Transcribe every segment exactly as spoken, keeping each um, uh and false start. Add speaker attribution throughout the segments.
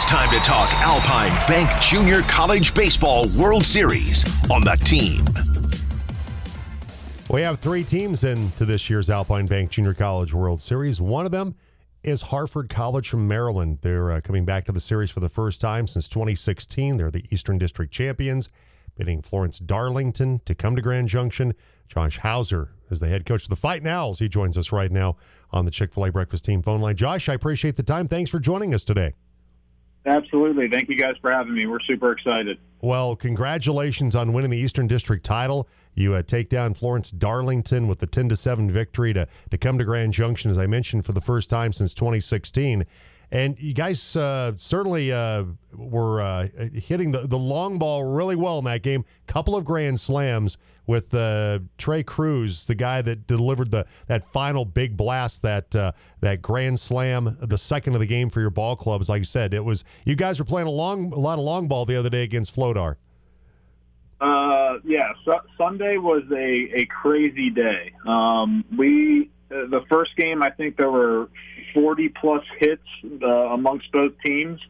Speaker 1: time to talk Alpine Bank Junior College Baseball World Series on the team.
Speaker 2: We have three teams into this year's Alpine Bank Junior College World Series. One of them is Harford College from Maryland. They're uh, coming back to the series for the first time since twenty sixteen. They're the Eastern District champions, bidding Florence Darlington to come to Grand Junction. Josh Hauser is the head coach of the Fighting Owls. He joins us right now on the Chick-fil-A Breakfast Team phone line. Josh, I appreciate the time. Thanks for joining us today.
Speaker 3: Absolutely. Thank you guys for having me. We're super excited.
Speaker 2: Well, congratulations on winning the Eastern District title. You uh, take down Florence Darlington with the ten to seven victory to, to come to Grand Junction, as I mentioned, for the first time since twenty sixteen. And you guys uh, certainly uh, were uh, hitting the, the long ball really well in that game. Couple of grand slams with uh, Trey Cruz, the guy that delivered the that final big blast, that uh, that grand slam, the second of the game for your ball clubs. Like you said, it was you guys were playing a long a lot of long ball the other day against Flodar.
Speaker 3: Uh, yeah, su- Sunday was a, a crazy day. Um, we uh, the first game, I think there were forty plus hits uh, amongst both teams.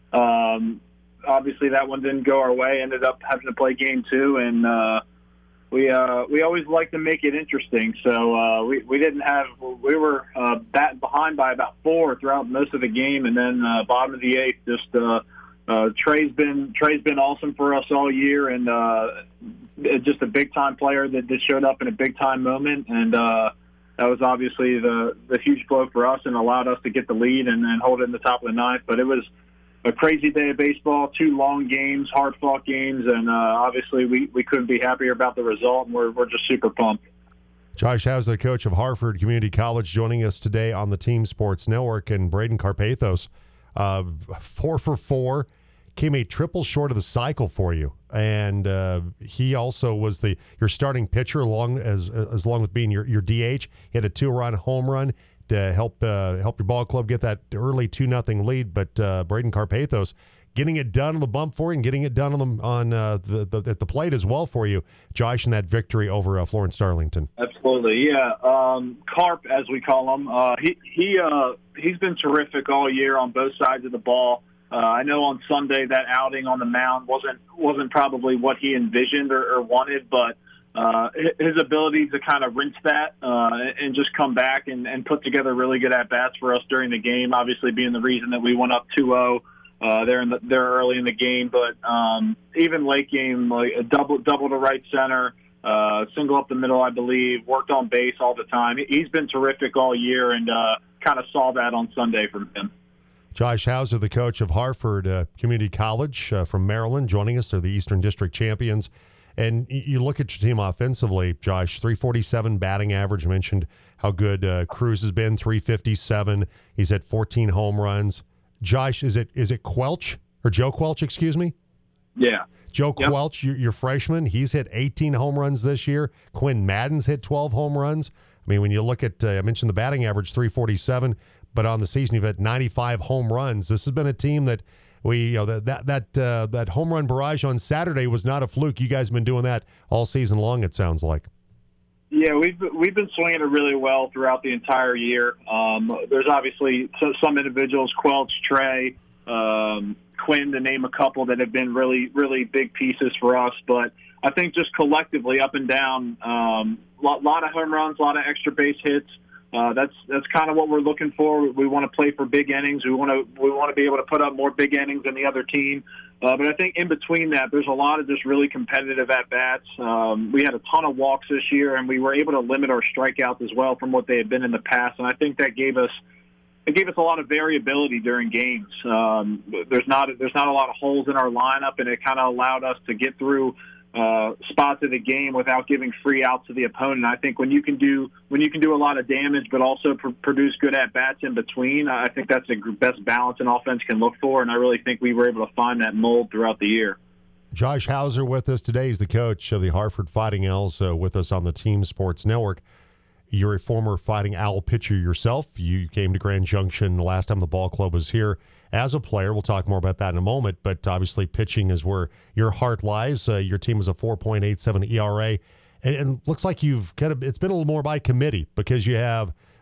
Speaker 3: Um, obviously, that one didn't go our way. Ended up having to play game two, and uh, we uh, we always like to make it interesting. So uh, we we didn't have we were uh, batting behind by about four throughout most of the game, and then uh, bottom of the eighth, just uh, uh, Trey's been Trey's been awesome for us all year, and uh, just a big time player that, that showed up in a big time moment, and. Uh, That was obviously the, the huge blow for us and allowed us to get the lead and then hold it in the top of the ninth. But it was a crazy day of baseball, two long games, hard-fought games, and uh, obviously we, we couldn't be happier about the result, and we're, we're just super pumped.
Speaker 2: Josh Hauser, the coach of Harford Community College, joining us today on the Team Sports Network, and Braden Carpathos, uh, four for four, came a triple short of the cycle for you, and uh, he also was the your starting pitcher along as as long with being your, your D H. He had a two-run home run to help uh, help your ball club get that early two nothing lead. But uh, Braden Carpathos getting it done on the bump for you and getting it done on the, on uh, the, the at the plate as well for you, Josh, in that victory over uh, Florence Darlington.
Speaker 3: Absolutely, yeah. Um, Carp, as we call him, uh, he he uh, he's been terrific all year on both sides of the ball. Uh, I know on Sunday that outing on the mound wasn't wasn't probably what he envisioned or, or wanted, but uh, his ability to kind of rinse that uh, and just come back and, and put together really good at-bats for us during the game, obviously being the reason that we went up two oh uh, there, in the, there early in the game. But um, even late game, like a double, double to right center, uh, single up the middle, I believe, worked on base all the time. He's been terrific all year, and uh, kind of saw that on Sunday from him.
Speaker 2: Josh Hauser, the coach of Harford uh, Community College uh, from Maryland, joining us. They're the Eastern District champions. And y- you look at your team offensively, Josh, three forty-seven batting average. You mentioned how good uh, Cruz has been, three fifty-seven. He's had fourteen home runs. Josh, is it is it Quelch, or Joe Quelch, excuse me?
Speaker 3: Yeah.
Speaker 2: Joe
Speaker 3: Yep.
Speaker 2: Quelch, your, your freshman, he's hit eighteen home runs this year. Quinn Madden's hit twelve home runs. I mean, when you look at, uh, I mentioned the batting average, three forty-seven. But on the season, you've had ninety-five home runs. This has been a team that we, you know, that that that, uh, that home run barrage on Saturday was not a fluke. You guys have been doing that all season long, it sounds like.
Speaker 3: Yeah, we've we've been swinging it really well throughout the entire year. Um, there's obviously so, some individuals, Quelch, Trey, um, Quinn, to name a couple, that have been really, really big pieces for us. But I think just collectively, up and down, um, lot, lot of home runs, a lot of extra base hits. Uh, that's that's kind of what we're looking for. We want to play for big innings. We want to we want to be able to put up more big innings than the other team. Uh, but I think in between that, there's a lot of just really competitive at bats. Um, we had a ton of walks this year, and we were able to limit our strikeouts as well from what they had been in the past. And I think that gave us it gave us a lot of variability during games. Um, there's not there's not a lot of holes in our lineup, and it kind of allowed us to get through Uh, spots of the game without giving free outs to the opponent. I think when you can do when you can do a lot of damage, but also pr- produce good at bats in between, I think that's the best balance an offense can look for. And I really think we were able to find that mold throughout the year.
Speaker 2: Josh Hauser with us today. He's the coach of the Harford Fighting Owls, uh, with us on the Team Sports Network. You're a former Fighting Owl pitcher yourself. You came to Grand Junction the last time the ball club was here as a player. We'll talk more about that in a moment, but obviously pitching is where your heart lies. Uh, your team is a four point eight seven E R A, and, and looks like you've kind of, it's been a little more by committee because you have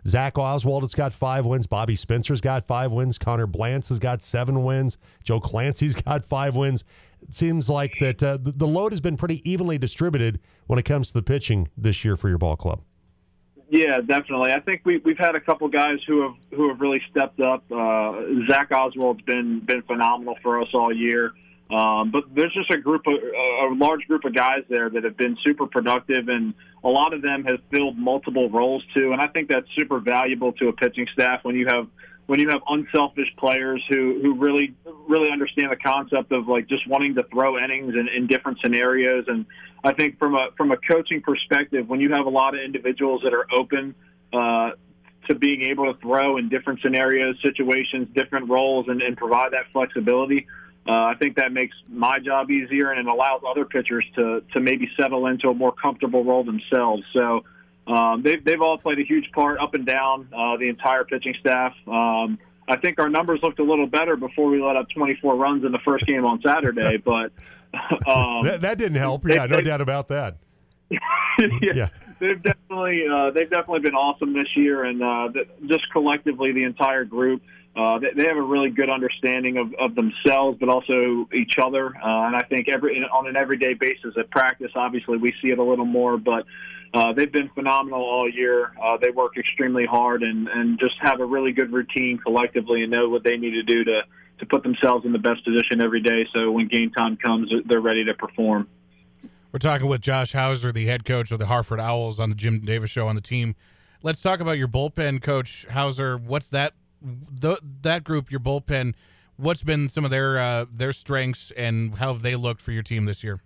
Speaker 2: Zach Oswald has got five wins. Bobby Spencer's got five wins. Connor Blantz has got seven wins. Joe Clancy's got five wins. It seems like that uh, the, the load has been pretty evenly distributed when it comes to the pitching this year for your ball club.
Speaker 3: Yeah, definitely. I think we, we've had a couple guys who have who have really stepped up. Uh, Zach Oswald's been been phenomenal for us all year. Um, but there's just a group of a large group of guys there that have been super productive, and a lot of them have filled multiple roles too. And I think that's super valuable to a pitching staff when you have when you have unselfish players who, who really really understand the concept of like just wanting to throw innings in, in different scenarios. And I think from a from a coaching perspective, when you have a lot of individuals that are open uh, to being able to throw in different scenarios, situations, different roles, and, and provide that flexibility. Uh, I think that makes my job easier, and it allows other pitchers to to maybe settle into a more comfortable role themselves. So um, they've they've all played a huge part up and down uh, the entire pitching staff. Um, I think our numbers looked a little better before we let up twenty-four runs in the first game on Saturday, but um,
Speaker 2: that, that didn't help. Yeah, no doubt about that.
Speaker 3: yeah,
Speaker 2: yeah,
Speaker 3: they've definitely uh, they've definitely been awesome this year, and uh, just collectively the entire group. Uh, they, they have a really good understanding of, of themselves, but also each other. Uh, and I think every on an everyday basis at practice, obviously we see it a little more, but uh, they've been phenomenal all year. Uh, they work extremely hard and, and just have a really good routine collectively and know what they need to do to, to put themselves in the best position every day. So when game time comes, they're ready to perform.
Speaker 4: We're talking with Josh Hauser, the head coach of the Hartford Owls on the Jim Davis Show on the team. Let's talk about your bullpen, Coach Hauser. What's that? The, that group, your bullpen, what's been some of their uh, their strengths and how have they looked for your team this year?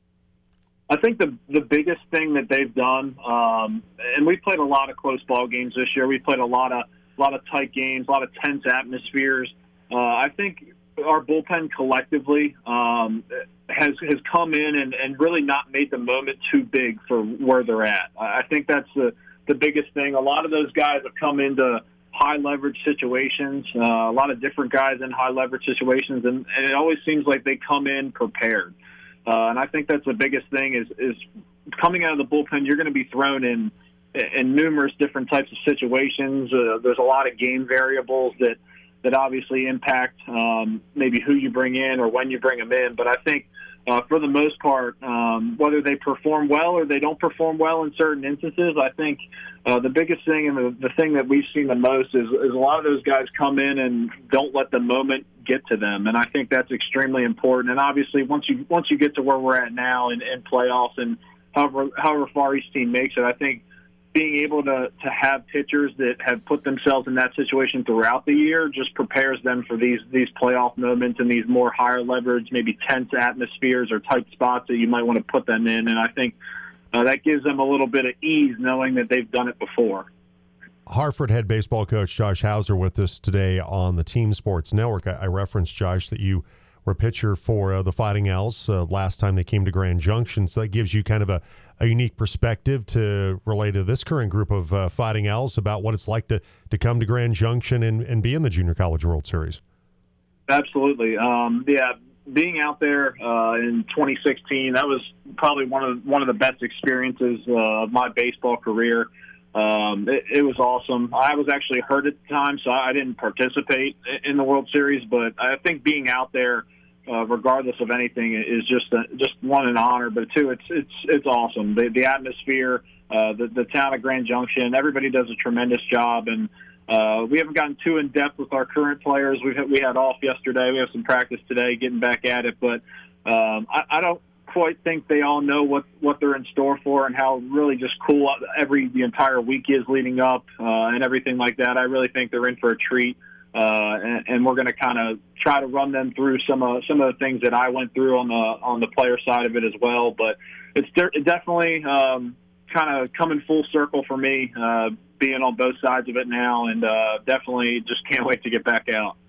Speaker 3: I think the the biggest thing that they've done, um, and we played a lot of close ball games this year. We played a lot of a lot of tight games, a lot of tense atmospheres. Uh, I think our bullpen collectively um, has has come in and, and really not made the moment too big for where they're at. I think that's the the biggest thing. A lot of those guys have come into high leverage situations, uh, a lot of different guys in high leverage situations, and, and it always seems like they come in prepared. Uh, and I think that's the biggest thing is, is coming out of the bullpen, you're going to be thrown in, in numerous different types of situations. Uh, there's a lot of game variables that, that obviously impact um, maybe who you bring in or when you bring them in. But I think uh, for the most part, um, whether they perform well or they don't perform well in certain instances, I think uh, the biggest thing and the, the thing that we've seen the most is, is a lot of those guys come in and don't let the moment get to them. And I think that's extremely important. And obviously once you once you get to where we're at now in, in playoffs and however, however far each team makes it, I think being able to, to have pitchers that have put themselves in that situation throughout the year just prepares them for these these playoff moments and these more higher leverage, maybe tense atmospheres or tight spots that you might want to put them in. And I think uh, that gives them a little bit of ease knowing that they've done it before.
Speaker 2: Hartford head baseball coach Josh Hauser with us today on the Team Sports Network. I, I referenced, Josh, that you were pitcher for uh, the Fighting Owls uh, last time they came to Grand Junction. So that gives you kind of a, a unique perspective to relate to this current group of uh, Fighting Owls about what it's like to, to come to Grand Junction and, and be in the Junior College World Series.
Speaker 3: Absolutely. Um, yeah, being out there uh, in twenty sixteen, that was probably one of one of the best experiences uh, of my baseball career. Um, it, it was awesome. I was actually hurt at the time, so I didn't participate in the World Series. But I think being out there, uh, regardless of anything, is just a, just one an honor. But two, it's it's it's awesome. The, the atmosphere, uh, the the town of Grand Junction, everybody does a tremendous job. And uh, we haven't gotten too in depth with our current players. We we had off yesterday. We have some practice today, getting back at it. But um, I, I don't quite think they all know what, what they're in store for and how really just cool every the entire week is leading up uh, and everything like that. I really think they're in for a treat, uh, and, and we're going to kind of try to run them through some of some of the things that I went through on the on the player side of it as well. But it's de- definitely um, kind of coming full circle for me, uh, being on both sides of it now, and uh, definitely just can't wait to get back out.